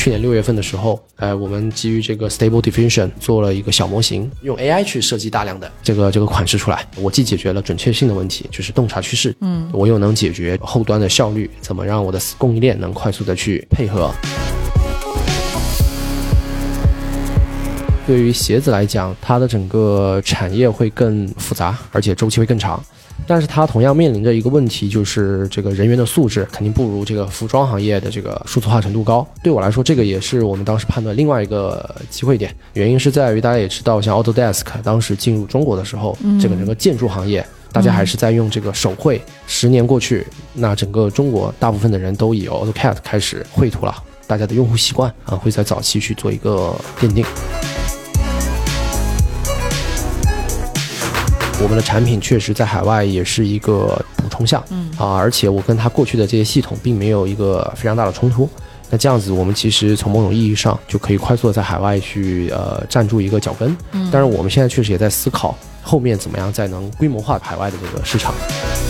去年6月份的时候，我们基于这个 Stable Diffusion 做了一个小模型，用 AI 去设计大量的这个款式出来。我既解决了准确性的问题，就是洞察趋势，我又能解决后端的效率，怎么让我的供应链能快速的去配合。对于鞋子来讲，它的整个产业会更复杂，而且周期会更长。但是它同样面临着一个问题，就是这个人员的素质肯定不如这个服装行业的这个数字化程度高。对我来说，这个也是我们当时判断另外一个机会点。原因是在于大家也知道，像 Autodesk 当时进入中国的时候，这个整个建筑行业大家还是在用这个手绘。10年过去，那整个中国大部分的人都以 AutoCAD 开始绘图了，大家的用户习惯会在早期去做一个奠定。我们的产品确实在海外也是一个补充项，而且我跟它过去的这些系统并没有一个非常大的冲突。那这样子，我们其实从某种意义上就可以快速的在海外去站住一个脚跟。但是我们现在确实也在思考后面怎么样再能规模化海外的这个市场。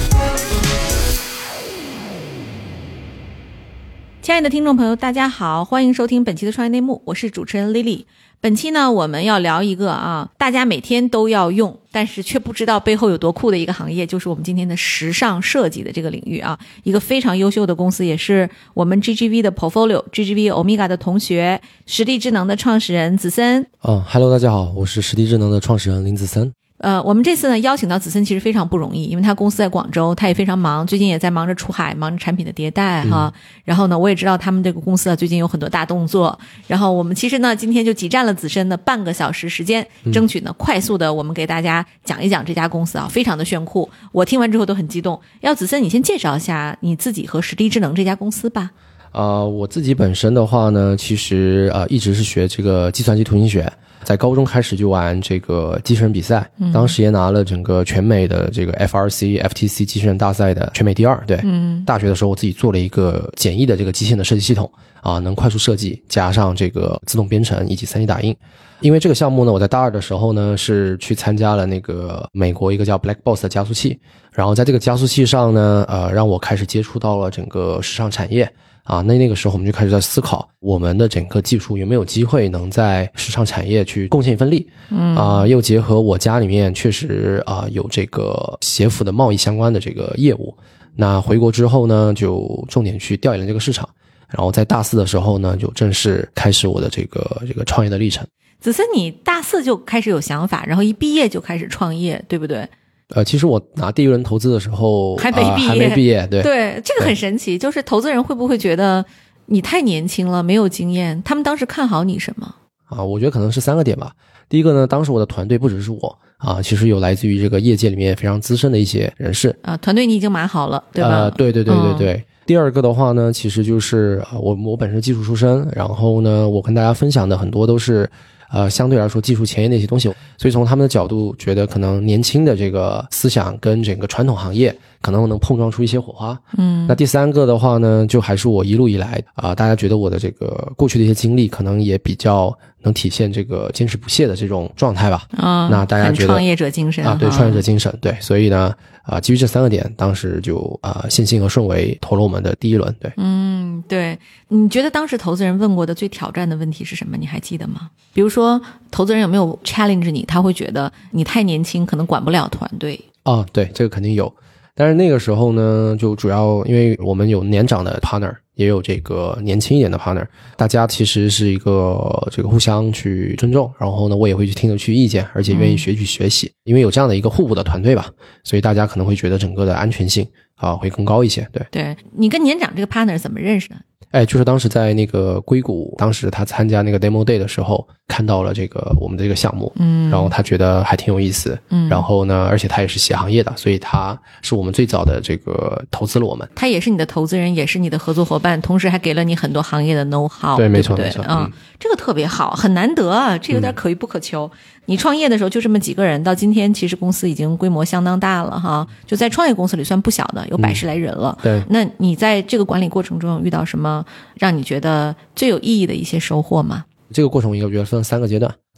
亲爱的听众朋友，大家好，欢迎收听本期的创业内幕，我是主持人 Lily。本期呢，我们要聊一个大家每天都要用，但是却不知道背后有多酷的一个行业，就是我们今天的时尚设计的这个领域啊。一个非常优秀的公司，也是我们 GGV 的 portfolio GGV Omega 的同学，实地智能的创始人子森。 Hello， 大家好，我是实地智能的创始人林子森。 我们这次呢邀请到子森其实非常不容易，因为他公司在广州，他也非常忙，最近也在忙着出海，忙着产品的迭代哈。然后呢，我也知道他们这个公司最近有很多大动作。然后我们其实呢今天就挤占了子森的半个小时时间，争取呢快速的我们给大家讲一讲这家公司非常的炫酷。我听完之后都很激动。要子森你先介绍一下你自己和实地智能这家公司吧。 我自己本身的话呢，其实一直是学这个计算机图形学。在高中开始就玩这个机器人比赛，当时也拿了整个全美的这个 FRC、FTC 机器人大赛的全美第2。对，大学的时候我自己做了一个简易的这个机器人的设计系统能快速设计，加上这个自动编程以及 3D 打印。因为这个项目呢，我在大2的时候呢是去参加了那个美国一个叫 Black Box 的加速器，然后在这个加速器上呢，让我开始接触到了整个时尚产业。那个时候我们就开始在思考，我们的整个技术有没有机会能在时尚产业去贡献一份力。又结合我家里面确实有这个鞋服的贸易相关的这个业务。那回国之后呢，就重点去调研了这个市场。然后在大4的时候呢，就正式开始我的这个创业的历程。 子森，你大4就开始有想法，然后一毕业就开始创业，对不对？ 其实我拿第一轮投资的时候还没毕业，对，这个很神奇，就是投资人会不会觉得你太年轻了，没有经验？他们当时看好你什么？ 我觉得可能是3个点吧。第一个呢，当时我的团队不只是我其实有来自于这个业界里面非常资深的一些人士团队你已经蛮好了，对吧？ 对。第二个的话呢，其实就是我本身技术出身，然后呢，我跟大家分享的很多都是相对来说技术前沿的一些东西，所以从他们的角度觉得可能年轻的这个思想跟整个传统行业可能能碰撞出一些火花。那第3个的话呢，就还是我一路以来大家觉得我的这个过去的一些经历可能也比较能体现这个坚持不懈的这种状态吧。那大家觉得创业者精神对，创业者精神，对，所以呢基于这3个点，当时就信心和顺为投了我们的第1轮。对， 对，你觉得当时投资人问过的最挑战的问题是什么？你还记得吗？比如说投资人有没有 challenge 你，他会觉得你太年轻，可能管不了团队。 对，这个肯定有。但是那个时候呢，就主要因为我们有年长的 partner， 也有这个年轻一点的 partner， 大家其实是一个这个互相去尊重，然后呢，我也会去听得去意见，而且愿意去学习，因为有这样的一个互补的团队吧，所以大家可能会觉得整个的安全性会更高一些。对， 你跟年长这个 partner 怎么认识的？ 就是当时在那个硅谷，当时他参加那个 demo day 的时候，看到了这个我们的这个项目，然后他觉得还挺有意思，然后呢，而且他也是鞋行业的，所以他是我们最早的这个投资了我们。 他也是你的投资人，也是你的合作伙伴，同时还给了你很多行业的 know how。 对，没错， 这个特别好，很难得啊，这有点可遇不可求。你创业的时候就这么几个人，到今天其实公司已经规模相当大了哈，就在创业公司里算不小的，有110来人了。 对， 那你在这个管理过程中遇到什么让你觉得最有意义的一些收获吗？ 这个过程我觉得分3个阶段。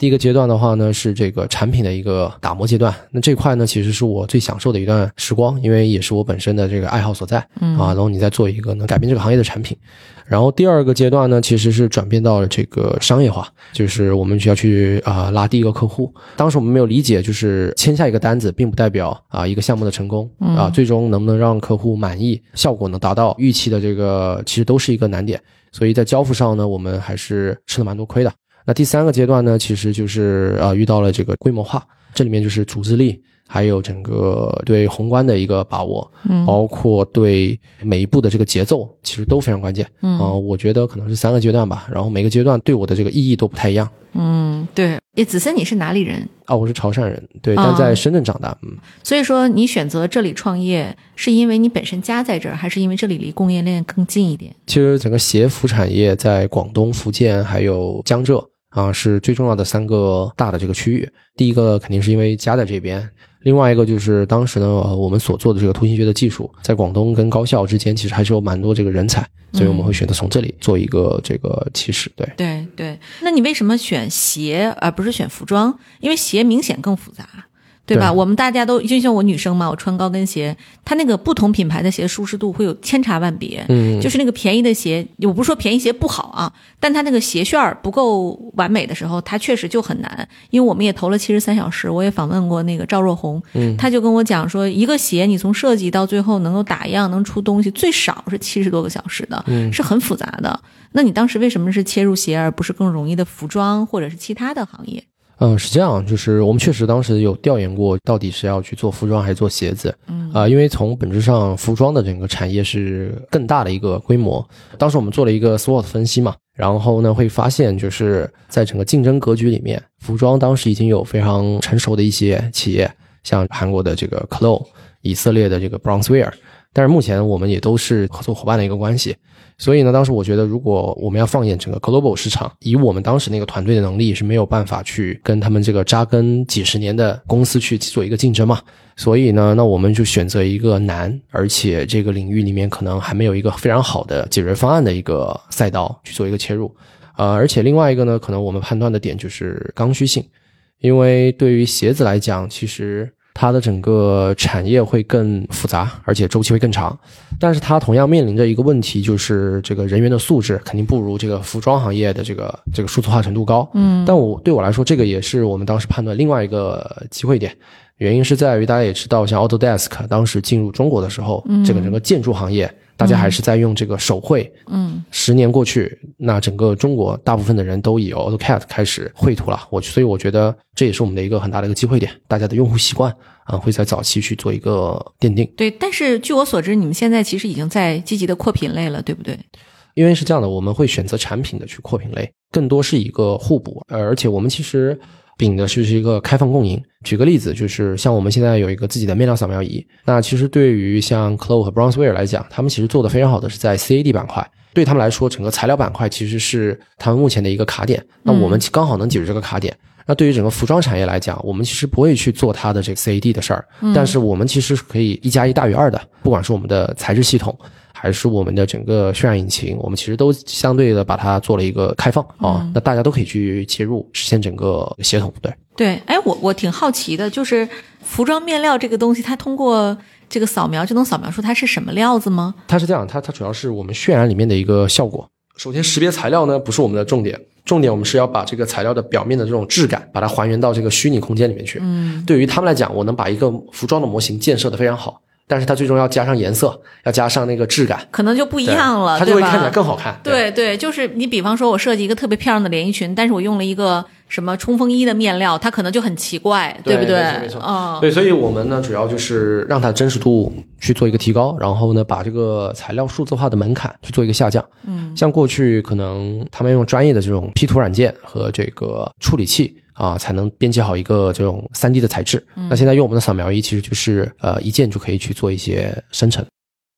第一个阶段的话呢，是这个产品的一个打磨阶段。那这块呢，其实是我最享受的一段时光，因为也是我本身的这个爱好所在然后你再做一个能改变这个行业的产品。然后第二个阶段呢，其实是转变到了这个商业化，就是我们需要去拉第一个客户。当时我们没有理解，就是签下一个单子并不代表一个项目的成功最终能不能让客户满意，效果能达到预期的这个其实都是一个难点。所以在交付上呢，我们还是吃了蛮多亏的。那第三个阶段呢，其实就是遇到了这个规模化，这里面就是组织力，还有整个对宏观的一个把握，包括对每一步的这个节奏，其实都非常关键。我觉得可能是3个阶段吧，然后每个阶段对我的这个意义都不太一样。 对。子森你是哪里人？ 我是潮汕人，对，但在深圳长大。 所以说你选择这里创业，是因为你本身家在这儿，还是因为这里离供应链更近一点？ 其实整个鞋服产业在广东、福建还有江浙是最重要的3个大的这个区域。第一个肯定是因为家在这边，另外一个就是当时呢我们所做的这个图形学的技术在广东跟高校之间其实还是有蛮多这个人才，所以我们会选择从这里做一个这个起始。 对。那你为什么选鞋而不是选服装？因为鞋明显更复杂，对吧？我们大家都就像我女生嘛，我穿高跟鞋，它那个不同品牌的鞋舒适度会有千差万别。就是那个便宜的鞋，我不是说便宜鞋不好啊，但它那个鞋楦不够完美的时候，它确实就很难。因为我们也投了73小时，我也访问过那个赵若红，他就跟我讲说，一个鞋你从设计到最后能够打样能出东西，最少是70多个小时的，是很复杂的。那你当时为什么是切入鞋而不是更容易的服装或者是其他的行业？ 是这样，就是我们确实当时有调研过，到底是要去做服装还是做鞋子。因为从本质上，服装的整个产业是更大的一个规模。当时我们做了一个 SWOT 分析嘛，然后呢会发现，就是在整个竞争格局里面，服装当时已经有非常成熟的一些企业，像韩国的这个 Chloe， 以色列的这个 Brownswear， 但是目前我们也都是合作伙伴的一个关系。所以呢，当时我觉得如果我们要放眼整个 global 市场，以我们当时那个团队的能力是没有办法去跟他们这个扎根几十年的公司去做一个竞争嘛。所以呢，那我们就选择一个难，而且这个领域里面可能还没有一个非常好的解决方案的一个赛道去做一个切入。而且另外一个呢，可能我们判断的点就是刚需性。因为对于鞋子来讲，其实它的整个产业会更复杂，而且周期会更长，但是它同样面临着一个问题，就是这个人员的素质肯定不如这个服装行业的这个数字化程度高。但对我来说，这个也是我们当时判断另外一个机会点。原因是在于大家也知道，像 Autodesk 当时进入中国的时候，这个整个建筑行业大家还是在用这个手绘。10年过去，那整个中国大部分的人都以 AutoCAD 开始绘图了。所以我觉得这也是我们的一个很大的一个机会点，大家的用户习惯会在早期去做一个奠定。 对，但是据我所知，你们现在其实已经在积极的扩品类了，对不对？ 因为是这样的，我们会选择产品的去扩品类，更多是一个互补，而且我们其实秉的是一个开放共赢。举个例子，就是像我们现在有一个自己的面料扫描仪，那其实对于像 Chloe 和 Brownswear 来讲，他们其实做得非常好的是在 CAD 板块，对他们来说整个材料板块其实是他们目前的一个卡点，那我们刚好能解决这个卡点。那对于整个服装产业来讲，我们其实不会去做它的这个 CAD 的事儿，但是我们其实是可以1+1大于2的，不管是我们的材质系统还是我们的整个渲染引擎，我们其实都相对的把它做了一个开放那大家都可以去切入，实现整个协同。 对，我挺好奇的，就是服装面料这个东西，它通过这个扫描就能扫描出它是什么料子吗？ 它是这样，它主要是我们渲染里面的一个效果。首先识别材料呢不是我们的重点我们是要把这个材料的表面的这种质感把它还原到这个虚拟空间里面去。对于他们来讲，我能把一个服装的模型建设得非常好，但是它最终要加上颜色，要加上那个质感， 可能就不一样了， 它就会看起来更好看。 对，就是你比方说我设计一个特别漂亮的连衣裙，但是我用了一个什么冲锋衣的面料，它可能就很奇怪，对不对？ 没错。对，所以我们呢主要就是让它真实度去做一个提高，然后呢把这个材料数字化的门槛去做一个下降。像过去可能他们用专业的这种 P 图软件和这个处理器才能编辑好一个这种 3D 的材质。那现在用我们的扫描仪其实就是一键就可以去做一些生成。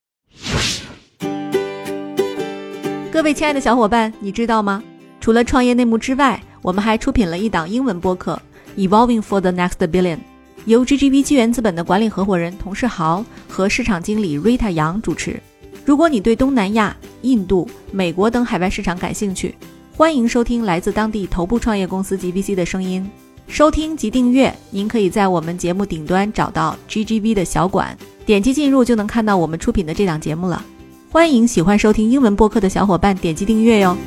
各位亲爱的小伙伴，你知道吗？除了创业内幕之外，我们还出品了一档英文播客 Evolving for the Next Billion， 由 GGV 纪元资本的管理合伙人童世豪和市场经理 Rita 杨主持。如果你对东南亚、印度、美国等海外市场感兴趣， 欢迎收听来自当地头部创业公司 GVC 的声音。收听及订阅，您可以在我们节目顶端找到 GGV 的小馆，点击进入就能看到我们出品的这档节目了。欢迎喜欢收听英文播客的小伙伴点击订阅哟。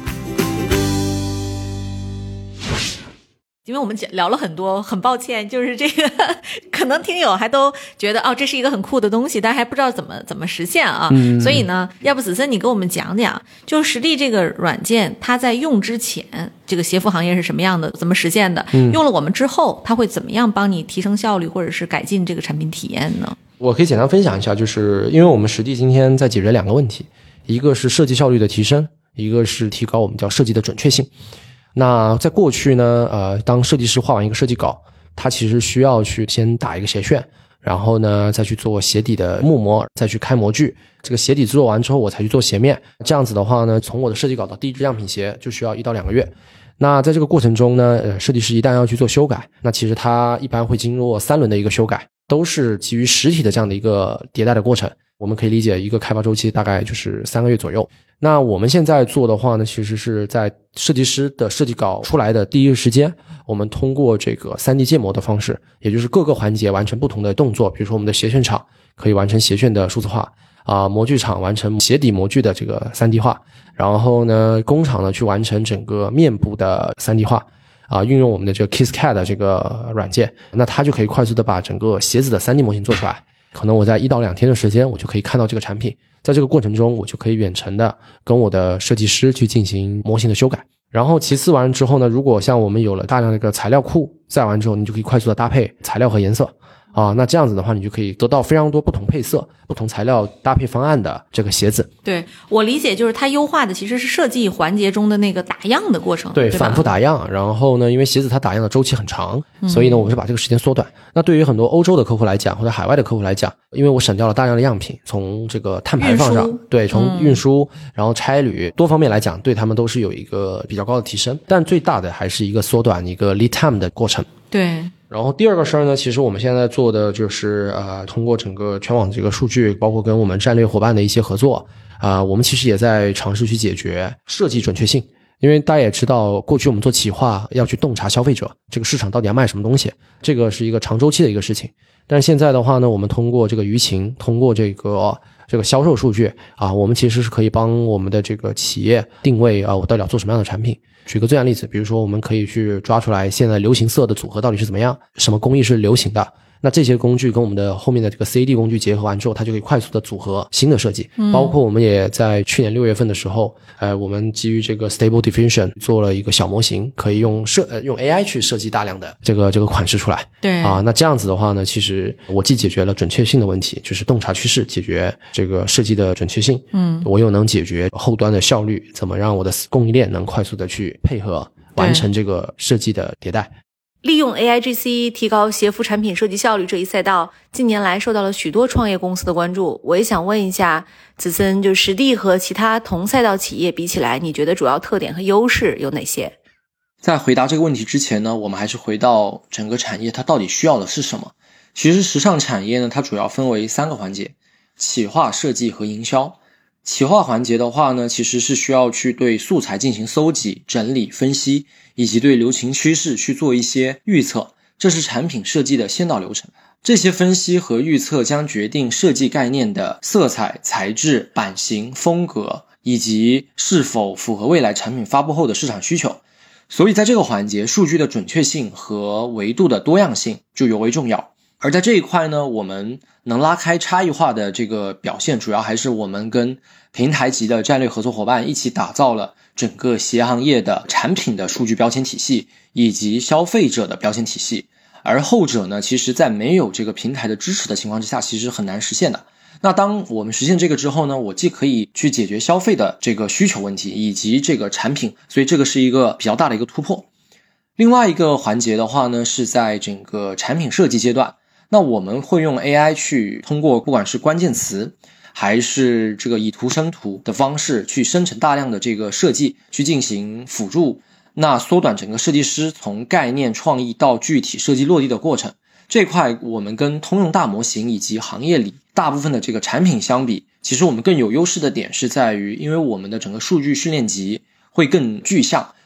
因为我们聊了很多，很抱歉，就是这个可能听友还都觉得这是一个很酷的东西，但还不知道怎么实现啊。所以呢，要不子森你给我们讲讲，就是实地这个软件它在用之前，这个鞋服行业是什么样的，怎么实现的？用了我们之后，它会怎么样帮你提升效率，或者是改进这个产品体验呢？ 我可以简单分享一下，就是因为我们实地今天在解决2个问题，一个是设计效率的提升，一个是提高我们叫设计的准确性。那在过去呢，当设计师画完一个设计稿，他其实需要去先打一个鞋楦，然后呢再去做鞋底的木模，再去开模具。这个鞋底做完之后，我才去做鞋面。这样子的话呢，从我的设计稿到第一支样品鞋就需要1到2个月。那在这个过程中呢，设计师一旦要去做修改，那其实他一般会经过3轮的一个修改，都是基于实体的这样的一个迭代的过程。我们可以理解一个开发周期大概就是3个月左右。那我们现在做的话呢，其实是在设计师的设计稿出来的第一个时间，我们通过这个 3D 建模的方式，也就是各个环节完成不同的动作，比如说我们的鞋楦厂可以完成鞋楦的数字化，模具厂完成鞋底模具的这个 3D 化，然后呢工厂呢去完成整个面部的 3D 化，运用我们的这个 KissCAD 的这个软件，那它就可以快速的把整个鞋子的 3D 模型做出来。可能我在1到2天的时间，我就可以看到这个产品。在这个过程中，我就可以远程的跟我的设计师去进行模型的修改。然后其次完之后呢，如果像我们有了大量的一个材料库，再完之后，你就可以快速的搭配材料和颜色。那这样子的话，你就可以得到非常多不同配色、不同材料搭配方案的这个鞋子。 对，我理解就是它优化的其实是设计环节中的那个打样的过程， 对，反复打样。然后呢，因为鞋子它打样的周期很长，所以呢，我们是把这个时间缩短。那对于很多欧洲的客户来讲，或者海外的客户来讲，因为我省掉了大量的样品，从这个碳排放上，对，从运输，然后差旅多方面来讲，对他们都是有一个比较高的提升。但最大的还是一个缩短一个 lead time 的过程。 对。 然后第二个事儿呢，其实我们现在做的就是通过整个全网这个数据，包括跟我们战略伙伴的一些合作，我们其实也在尝试去解决设计准确性。因为大家也知道，过去我们做企划要去洞察消费者这个市场到底要卖什么东西，这个是一个长周期的一个事情。但是现在的话呢，我们通过这个舆情，通过这个销售数据我们其实是可以帮我们的这个企业定位我到底要做什么样的产品。举个最简例子，比如说我们可以去抓出来现在流行色的组合到底是怎么样，什么工艺是流行的，那这些工具跟我们的后面的这个 CAD 工具结合完之后，它就可以快速的组合新的设计。包括我们也在去年6月份的时候，我们基于这个 Stable Diffusion 做了一个小模型，可以用 AI 去设计大量的这个款式出来。 对那这样子的话呢，其实我既解决了准确性的问题，就是洞察趋势，解决这个设计的准确性，我又能解决后端的效率，怎么让我的供应链能快速的去配合完成这个设计的迭代。 利用 AIGC 提高鞋服产品设计效率这一赛道，近年来受到了许多创业公司的关注。我也想问一下子森，就实地和其他同赛道企业比起来，你觉得主要特点和优势有哪些？ 在回答这个问题之前呢，我们还是回到整个产业它到底需要的是什么。其实时尚产业呢，它主要分为3个环节：企划、设计和营销。企划环节的话呢，其实是需要去对素材进行搜集、整理、分析，以及对流行趋势去做一些预测，这是产品设计的先导流程。这些分析和预测将决定设计概念的色彩、材质、版型、风格，以及是否符合未来产品发布后的市场需求。所以在这个环节，数据的准确性和维度的多样性就尤为重要。而在这一块呢，我们能拉开差异化的这个表现，主要还是我们跟平台级的战略合作伙伴一起打造了整个鞋行业的产品的数据标签体系，以及消费者的标签体系。而后者呢，其实在没有这个平台的支持的情况之下，其实很难实现的。那当我们实现这个之后呢，我既可以去解决消费的这个需求问题，以及这个产品，所以这个是一个比较大的一个突破。另外一个环节的话呢，是在整个产品设计阶段，那我们会用 AI 去通过不管是关键词还是这个以图生图的方式去生成大量的这个设计，去进行辅助，那缩短整个设计师从概念创意到具体设计落地的过程。这块我们跟通用大模型以及行业里大部分的这个产品相比，其实我们更有优势的点是在于，因为我们的整个数据训练集会更具象，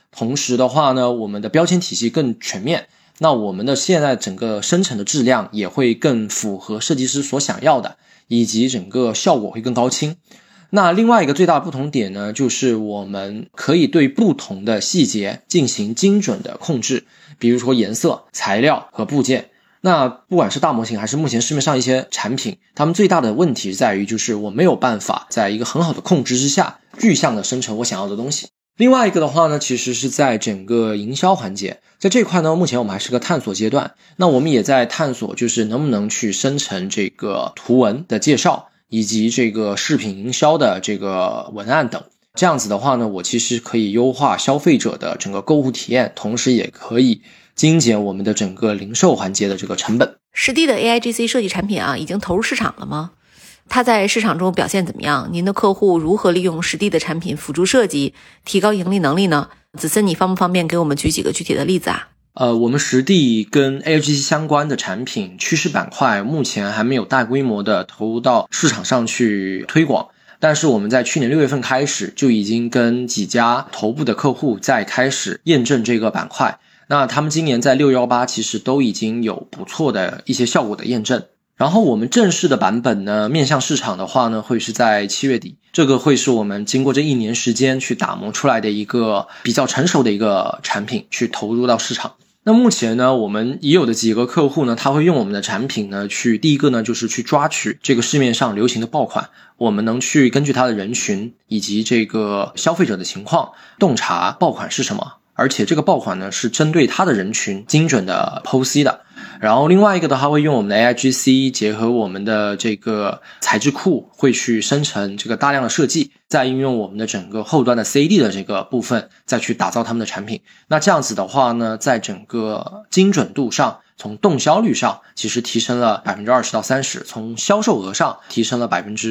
同时的话呢，我们的标签体系更全面，那我们的现在整个生成的质量也会更符合设计师所想要的，以及整个效果会更高清。那另外一个最大的不同点呢，就是我们可以对不同的细节进行精准的控制，比如说颜色、材料和部件。那不管是大模型还是目前市面上一些产品，他们最大的问题在于就是我没有办法在一个很好的控制之下具象的生成我想要的东西。另外一个的话呢，其实是在整个营销环节，在这块呢，目前我们还是个探索阶段。那我们也在探索，就是能不能去生成这个图文的介绍，以及这个视频营销的这个文案等。这样子的话呢，我其实可以优化消费者的整个购物体验，同时也可以精简我们的整个零售环节的这个成本。 实地的 AIGC 设计产品啊，已经投入市场了吗？它在市场中表现怎么样？您的客户如何利用实地的产品辅助设计，提高盈利能力呢？子森，你方不方便给我们举几个具体的例子啊？ 我们实地跟 AIGC 相关的产品趋势板块目前还没有大规模的投入到市场上去推广，但是我们在去年6月份开始就已经跟几家头部的客户在开始验证这个板块。那他们今年在618其实都已经有不错的一些效果的验证。然后我们正式的版本呢，面向市场的话呢，会是在7月底，这个会是我们经过这1年时间去打磨出来的一个比较成熟的一个产品，去投入到市场。那目前呢，我们已有的几个客户呢，他会用我们的产品呢，第一个呢，就是去抓取这个市面上流行的爆款，我们能去根据他的人群以及这个消费者的情况，洞察爆款是什么，而且这个爆款呢，是针对他的人群精准的剖析的。然后另外一个的话，会用我们的 AIGC 结合我们的这个材质库，会去生成这个大量的设计，再应用我们的整个后端的 CAD 的这个部分，再去打造他们的产品。那这样子的话呢，在整个精准度上，从动销率上其实提升了 20% 到 30%， 从销售额上提升了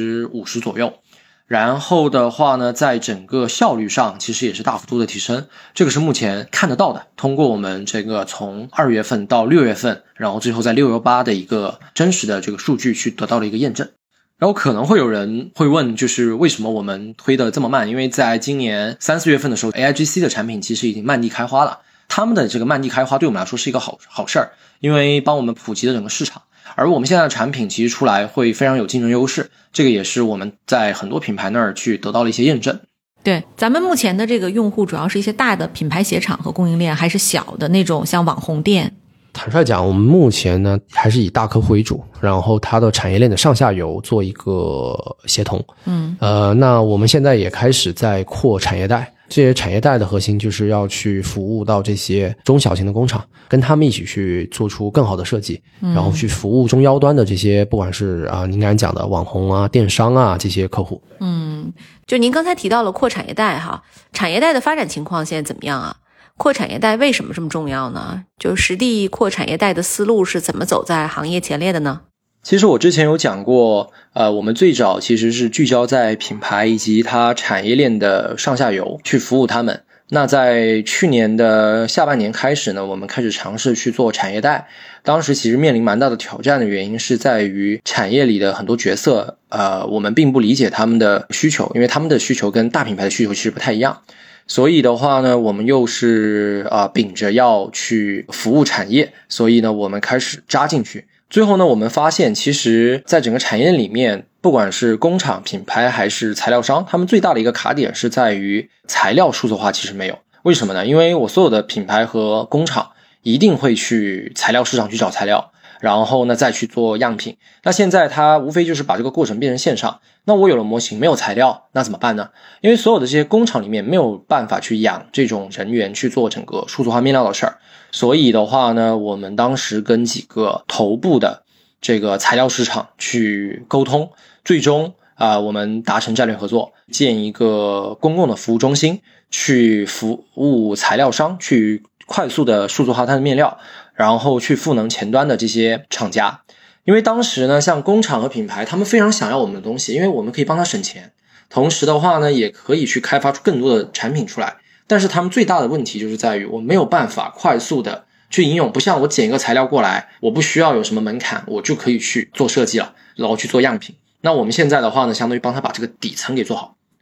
50% 左右。然后的话呢，在整个效率上其实也是大幅度的提升，这个是目前看得到的，通过我们这个从2月份到6月份，然后最后在618的一个真实的这个数据去得到了一个验证。然后可能会有人会问，就是为什么我们推的这么慢？因为在今年3、4月份的时候 AIGC 的产品其实已经漫地开花了，他们的这个漫地开花对我们来说是一个好事儿，因为帮我们普及了整个市场。而我们现在的产品其实出来会非常有竞争优势，这个也是我们在很多品牌那儿去得到了一些验证。 对，咱们目前的这个用户主要是一些大的品牌鞋厂和供应链，还是小的那种像网红店？ 坦率讲，我们目前呢还是以大客户为主，然后它的产业链的上下游做一个协同。那我们现在也开始在扩产业带。这些产业带的核心就是要去服务到这些中小型的工厂，跟他们一起去做出更好的设计，然后去服务中腰端的这些不管是您刚才讲的网红啊、电商啊这些客户。 就您刚才提到了扩产业带哈，产业带的发展情况现在怎么样啊？扩产业带为什么这么重要呢？就实地扩产业带的思路是怎么走在行业前列的呢？ 其实我之前有讲过，我们最早其实是聚焦在品牌以及它产业链的上下游去服务他们。那在去年的下半年开始呢，我们开始尝试去做产业带。当时其实面临蛮大的挑战的原因是在于产业里的很多角色，我们并不理解他们的需求，因为他们的需求跟大品牌的需求其实不太一样。所以的话呢，我们又是秉着要去服务产业，所以呢，我们开始扎进去。最后呢，我们发现其实在整个产业里面，不管是工厂、品牌还是材料商，他们最大的一个卡点是在于材料数字化其实没有。为什么呢？因为我所有的品牌和工厂一定会去材料市场去找材料，然后呢再去做样品。那现在它无非就是把这个过程变成线上。那我有了模型没有材料，那怎么办呢？因为所有的这些工厂里面没有办法去养这种人员去做整个数字化面料的事儿。所以的话呢，我们当时跟几个头部的这个材料市场去沟通，最终我们达成战略合作，建一个公共的服务中心，去服务材料商，去快速的数字化它的面料，然后去赋能前端的这些厂家。因为当时呢，像工厂和品牌，他们非常想要我们的东西，因为我们可以帮他省钱，同时的话呢，也可以去开发出更多的产品出来。但是他们最大的问题就是在于我没有办法快速的去应用，不像我捡一个材料过来，我不需要有什么门槛，我就可以去做设计了，然后去做样品。那我们现在的话呢，相当于帮他把这个底层给做好，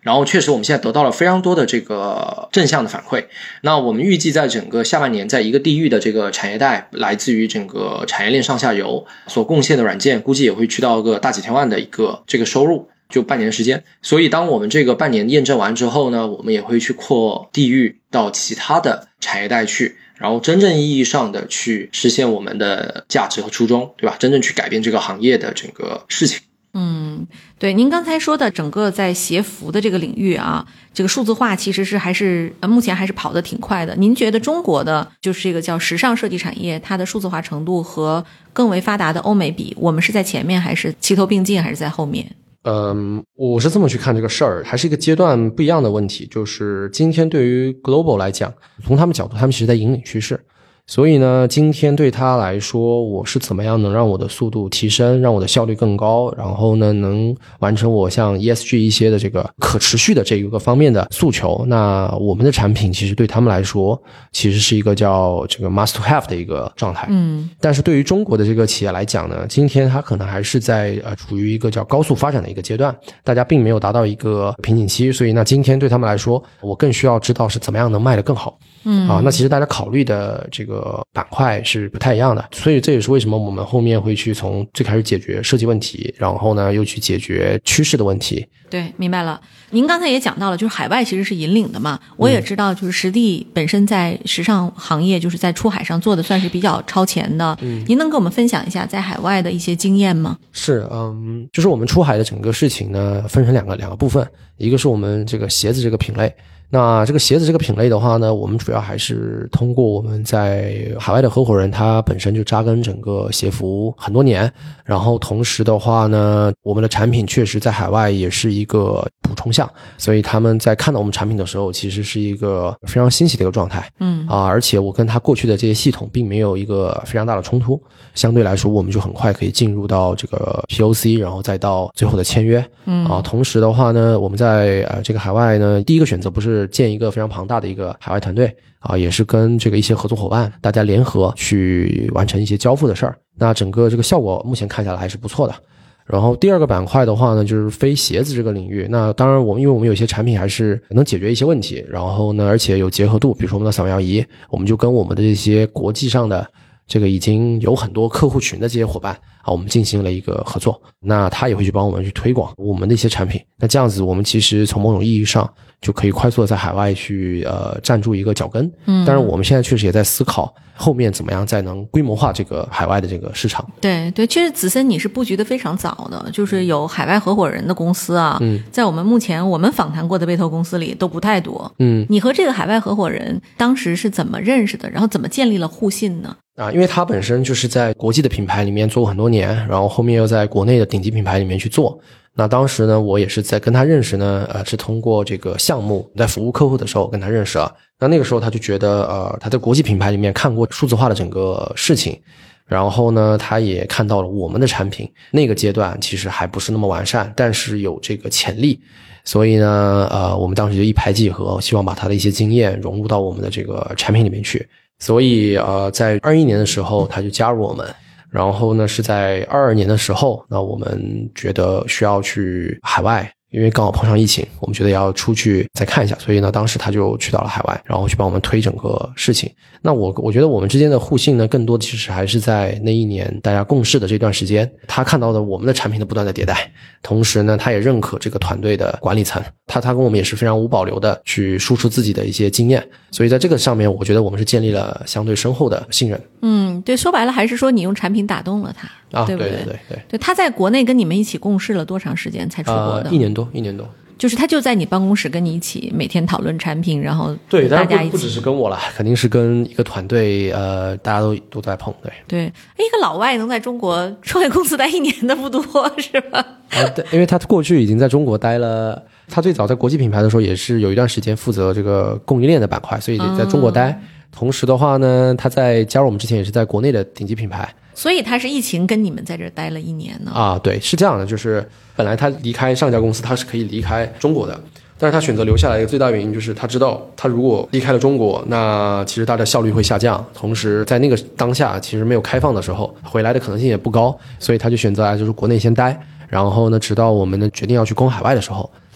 然后确实我们现在得到了非常多的这个正向的反馈。那我们预计在整个下半年，在一个地域的这个产业带来自于整个产业链上下游所贡献的软件，估计也会去到个大几千万的一个这个收入，就半年时间。所以当我们这个半年验证完之后呢，我们也会去扩地域到其他的产业带去，然后真正意义上的去实现我们的价值和初衷，对吧？真正去改变这个行业的整个事情。 对，您刚才说的整个在鞋服的这个领域啊，这个数字化其实是目前还是跑得挺快的。您觉得中国的就是这个叫时尚设计产业，它的数字化程度和更为发达的欧美比，我们是在前面还是齐头并进还是在后面？ 我是这么去看这个事儿，还是一个阶段不一样的问题。就是今天对于 Global 来讲，从他们角度，他们其实在引领趋势。所以呢，今天对他来说，我是怎么样能让我的速度提升，让我的效率更高，然后呢，能完成我像 ESG 一些的这个可持续的这个方面的诉求。那我们的产品其实对他们来说，其实是一个叫这个 must to have 的一个状态。但是对于中国的这个企业来讲呢，今天它可能还是在处于一个叫高速发展的一个阶段，大家并没有达到一个瓶颈期。所以那今天对他们来说，我更需要知道是怎么样能卖得更好。那其实大家考虑的这个板块是不太一样的，所以这也是为什么我们后面会去从最开始解决设计问题，然后呢又去解决趋势的问题。 对，明白了。您刚才也讲到了，就是海外其实是引领的嘛。我也知道，就是实地本身在时尚行业，就是在出海上做的算是比较超前的。您能跟我们分享一下在海外的一些经验吗？ 是，就是我们出海的整个事情呢，分成两个部分，一个是我们这个鞋子这个品类。那这个鞋子这个品类的话呢，我们主要还是通过我们在海外的合伙人，他本身就扎根整个鞋服很多年，然后同时的话呢，我们的产品确实在海外也是一个补充项，所以他们在看到我们产品的时候，其实是一个非常欣喜的一个状态。而且我跟他过去的这些系统并没有一个非常大的冲突，相对来说我们就很快可以进入到这个 POC， 然后再到最后的签约。同时的话呢，我们在这个海外呢，第一个选择不是建一个非常庞大的一个海外团队也是跟这个一些合作伙伴大家联合去完成一些交付的事儿。那整个这个效果目前看下来还是不错的。然后第二个板块的话呢，就是非鞋子这个领域。那当然因为我们有些产品还是能解决一些问题，然后呢而且有结合度，比如说我们的扫描仪，我们就跟我们的这些国际上的这个已经有很多客户群的这些伙伴我们进行了一个合作，那他也会去帮我们去推广我们的一些产品。那这样子我们其实从某种意义上就可以快速的在海外去站住一个脚跟。当然我们现在确实也在思考后面怎么样再能规模化这个海外的这个市场。 对，其实子森你是布局的非常早的，就是有海外合伙人的公司啊，在我们目前我们访谈过的被投公司里都不太多。你和这个海外合伙人当时是怎么认识的，然后怎么建立了互信呢？ 因为他本身就是在国际的品牌里面做过很多年，然后后面又在国内的顶级品牌里面去做。那当时呢，我也是在跟他认识呢，是通过这个项目在服务客户的时候跟他认识了。那个时候他就觉得他在国际品牌里面看过数字化的整个事情，然后呢他也看到了我们的产品那个阶段其实还不是那么完善，但是有这个潜力。所以呢我们当时就一拍即合，希望把他的一些经验融入到我们的这个产品里面去。所以在21年的时候他就加入我们，然后呢是在22年的时候，那我们觉得需要去海外，因为刚好碰上疫情，我们觉得要出去再看一下，所以呢当时他就去到了海外，然后去帮我们推整个事情。那我觉得我们之间的互信呢，更多其实还是在那一年大家共事的这段时间，他看到的我们的产品的不断的迭代，同时呢他也认可这个团队的管理层，他跟我们也是非常无保留的去输出自己的一些经验，所以在这个上面我觉得我们是建立了相对深厚的信任。 对，说白了还是说你用产品打动了他对不对？对，他在国内跟你们一起共事了多长时间才出国的？1年多。就是他就在你办公室跟你一起每天讨论产品，然后对， 大家一起。 不只是跟我了，肯定是跟一个团队，大家都在碰。 对，一个老外能在中国创业公司待1年的不多是吧？ 对，因为他过去已经在中国待了，他最早在国际品牌的时候也是有一段时间负责这个供应链的板块，所以在中国待。同时的话呢，他在加入我们之前也是在国内的顶级品牌， 所以他是疫情跟你们在这儿待了1年呢。 对，是这样的，就是本来他离开上家公司他是可以离开中国的，但是他选择留下来的最大原因就是他知道他如果离开了中国，那其实他的效率会下降，同时在那个当下其实没有开放的时候回来的可能性也不高，所以他就选择就是国内先待，然后呢直到我们的决定要去攻海外的时候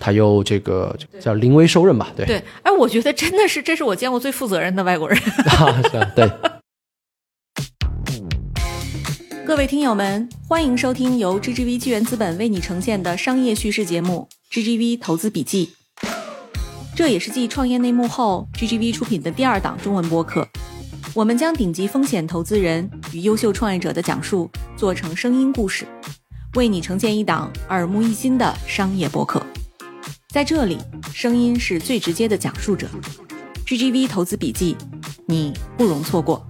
他又这个叫临危受任吧，对。 对，哎，我觉得真的是，这是我见过最负责任的外国人。 是啊，对。 各位听友们，欢迎收听由 GGV 纪元资本为你呈现的商业叙事节目 GGV 投资笔记。这也是继创业内幕后 GGV 出品的第2档中文播客。我们将顶级风险投资人与优秀创业者的讲述做成声音故事，为你呈现一档耳目一新的商业播客。在这里，声音是最直接的讲述者。GGV 投资笔记，你不容错过。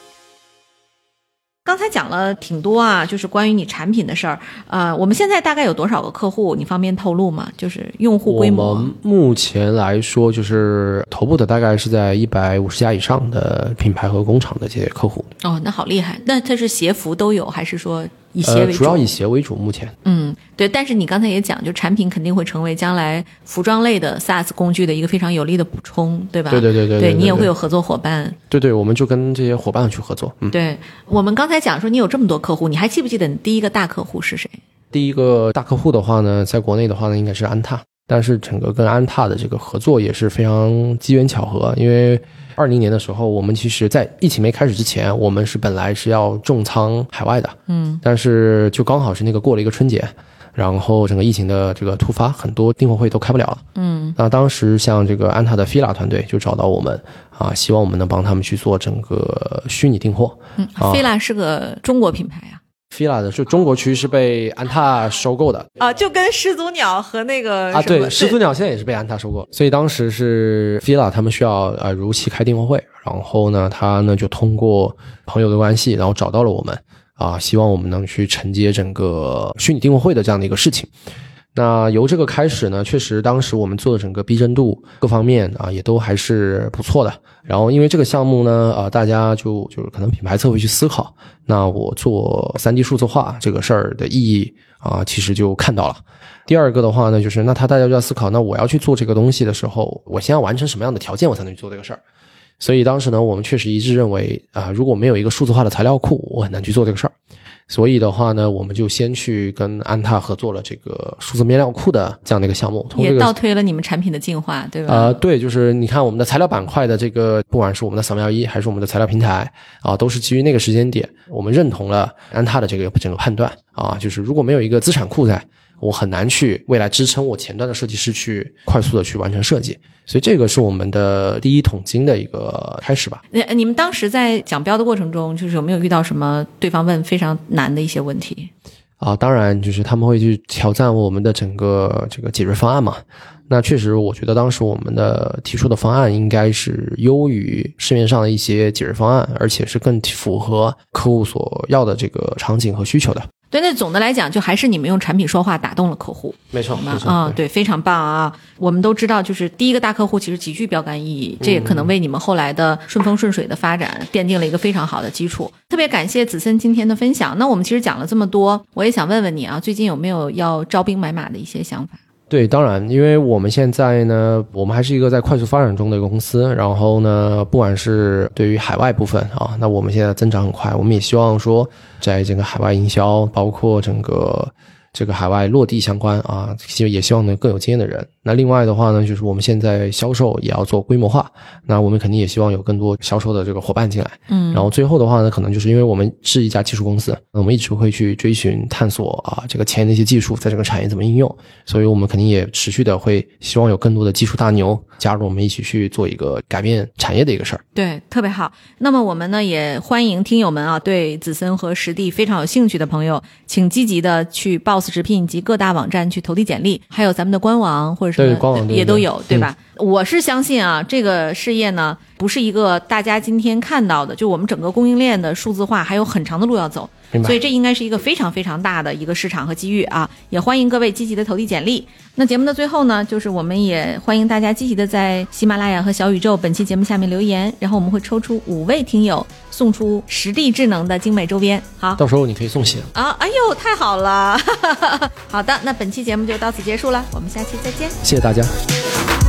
刚才讲了挺多啊，就是关于你产品的事儿。我们现在大概有多少个客户？你方便透露吗？就是用户规模。 我们目前来说，就是头部的大概是在150家以上的品牌和工厂的这些客户。 哦，那好厉害。那它是鞋服都有，还是说以鞋为主？ 主要以鞋为主，目前。 对。但是你刚才也讲，就产品肯定会成为将来服装类的 SaaS 工具的一个非常有力的补充，对吧？对，你也会有合作伙伴。 对，我们就跟这些伙伴去合作。 对，我们刚才讲说你有这么多客户，你还记不记得你第一个大客户是谁？ 第一个大客户的话呢，在国内的话呢，应该是安踏。但是整个跟安踏的这个合作也是非常机缘巧合，因为2020年的时候，我们其实在疫情没开始之前，我们本来是要重仓海外的，但是就刚好是那个过了一个春节，然后整个疫情的这个突发，很多订货会都开不了了。那当时像这个安踏的 Fila 团队就找到我们啊，希望我们能帮他们去做整个虚拟订货。 Fila 是个中国品牌啊。 Fila 的就中国区是被安踏收购的啊，就跟始祖鸟和那个啊，对，始祖鸟现在也是被安踏收购，所以当时是 Fila 他们需要如期开订货会，然后呢，他呢就通过朋友的关系，然后找到了我们啊，希望我们能去承接整个虚拟订货会的这样的一个事情。那由这个开始呢，确实当时我们做的整个逼真度各方面啊，也都还是不错的。然后因为这个项目呢，大家就是可能品牌侧会去思考，那我做 3D 数字化这个事儿的意义啊，其实就看到了。第二个的话呢，就是大家就要思考，那我要去做这个东西的时候，我先要完成什么样的条件，我才能去做这个事儿。所以当时呢，我们确实一致认为如果没有一个数字化的材料库，我很难去做这个事儿。所以的话呢，我们就先去跟安踏合作了这个数字面料库的这样的一个项目， 也倒推了你们产品的进化，对吧？ 对，就是你看我们的材料板块的这个，不管是我们的扫描仪还是我们的材料平台啊，都是基于那个时间点，我们认同了安踏的这个整个判断啊，就是如果没有一个资产库在，我很难去未来支撑我前端的设计师去快速的去完成设计，所以这个是我们的第一桶金的一个开始吧。 你们当时在讲标的过程中，就是有没有遇到什么对方问非常难的一些问题？ 当然就是他们会去挑战我们的整个这个解决方案嘛。那确实我觉得当时我们的提出的方案应该是优于市面上的一些解决方案，而且是更符合客户所要的这个场景和需求的。 对，那总的来讲，就还是你们用产品说话打动了客户， 没错对，非常棒啊！我们都知道，就是第一个大客户其实极具标杆意义，这也可能为你们后来的顺风顺水的发展奠定了一个非常好的基础。特别感谢子森今天的分享。那我们其实讲了这么多，我也想问问你啊，最近有没有要招兵买马的一些想法？ 对，当然，因为我们现在呢，我们还是一个在快速发展中的一个公司，然后呢，不管是对于海外部分啊，那我们现在增长很快，我们也希望说，在这个海外营销，包括整个这个海外落地相关啊，也希望能更有经验的人。那另外的话呢，就是我们现在销售也要做规模化，那我们肯定也希望有更多销售的这个伙伴进来。然后最后的话呢，可能就是因为我们是一家技术公司，我们一直会去追寻探索这个前沿的一些技术在这个产业怎么应用，所以我们肯定也持续的会希望有更多的技术大牛加入我们一起去做一个改变产业的一个事儿。 对，特别好。那么我们呢也欢迎听友们啊，对子森和实地非常有兴趣的朋友，请积极的去 Boss 直聘及各大网站去投递简历，还有咱们的官网或者什么官网也都有，对吧？我是相信啊，这个事业呢不是一个大家今天看到的，就我们整个供应链的数字化还有很长的路要走，所以这应该是一个非常非常大的一个市场和机遇啊！也欢迎各位积极的投递简历。那节目的最后呢，就是我们也欢迎大家积极的在喜马拉雅和小宇宙本期节目下面留言，然后我们会抽出5位听友送出实地智能的精美周边。好， 到时候你可以送鞋啊！哎呦，太好了！好的，那本期节目就到此结束了，我们下期再见， 谢谢大家。